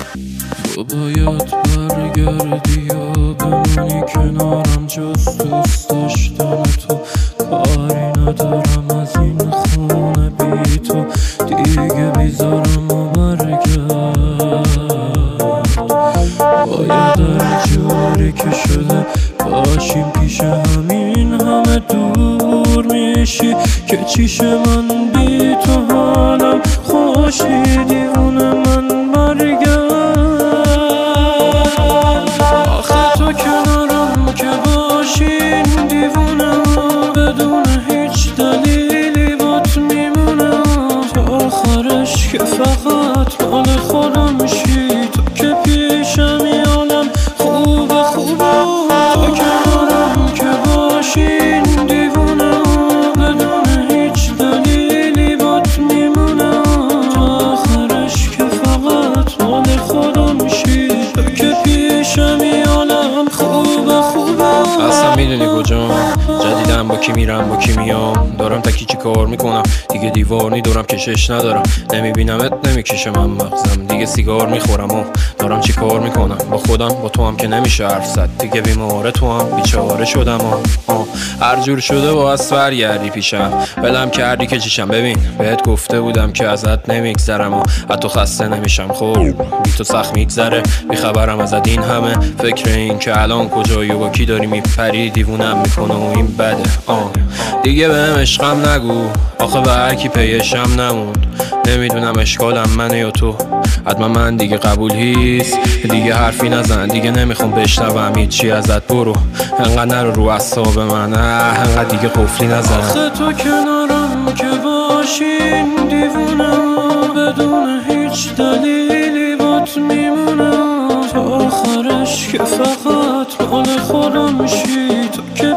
تو باید برگردی یا بمونی کنارم، جز دوست داشتن تو کاری ندارم از این خونه بی تو، دیگه بیزارم و برگرد. باید هر جوری که شده باشیم پیش همین همه دور میشی که چیش من بی تو حالم خوشی، دیوونه من برگرد. آخه تو کنارم که باشین دیوونم، بدون هیچ دلیلی بات میمونم تا آخرش که فقط مال خودم میشی. تو که پیشم یالم خوبه خوبه، تو کنارم که باشین دیوونم، بدون هیچ دلیلی بات میمونم تا آخرش که فقط مال خودم میشی. تو که پیشم یالم خوبه خوبه. اصلا میدونی کجام، جدیدم با کی میرم با کی میام، دارم تا کی چی کار میکنم، دیگه دیوار دورم کشش ندارم، نمیبینمت نمیکشه من مغزم، دیگه سیگار میخورم و دارم چی کار میکنم با خودم، با تو هم که نمیشه حرف زد دیگه، بیماره تو هم بیچاره شدم هر جور شده باید برگردی پیشم، ولم کردی که چیشم. ببین بهت گفته بودم که ازت نمیگذرم و حتی خسته نمیشم، خب بی تو سخت میگذره، بیخبرم ازت این همه، فکر این که الان کجایی و با کی داری میپری دیوونم میکنه و این بده. دیگه بهم عشقم نگو، آخه به هر کی پیشم نموند، نمیدونم اشکالم منه یا تو، حتما من دیگه قبول هیست، دیگه حرفی نزن، دیگه نمیخوام بشنوم هیچی ازت، برو انقدر نرو رو اعصاب من، انقدر دیگه قفلی نزن. آخه تو کنارم که باشین دیوونم، بدون هیچ دلیلی بات میمونم تا آخرش که فقط مال خودم میشی. تو که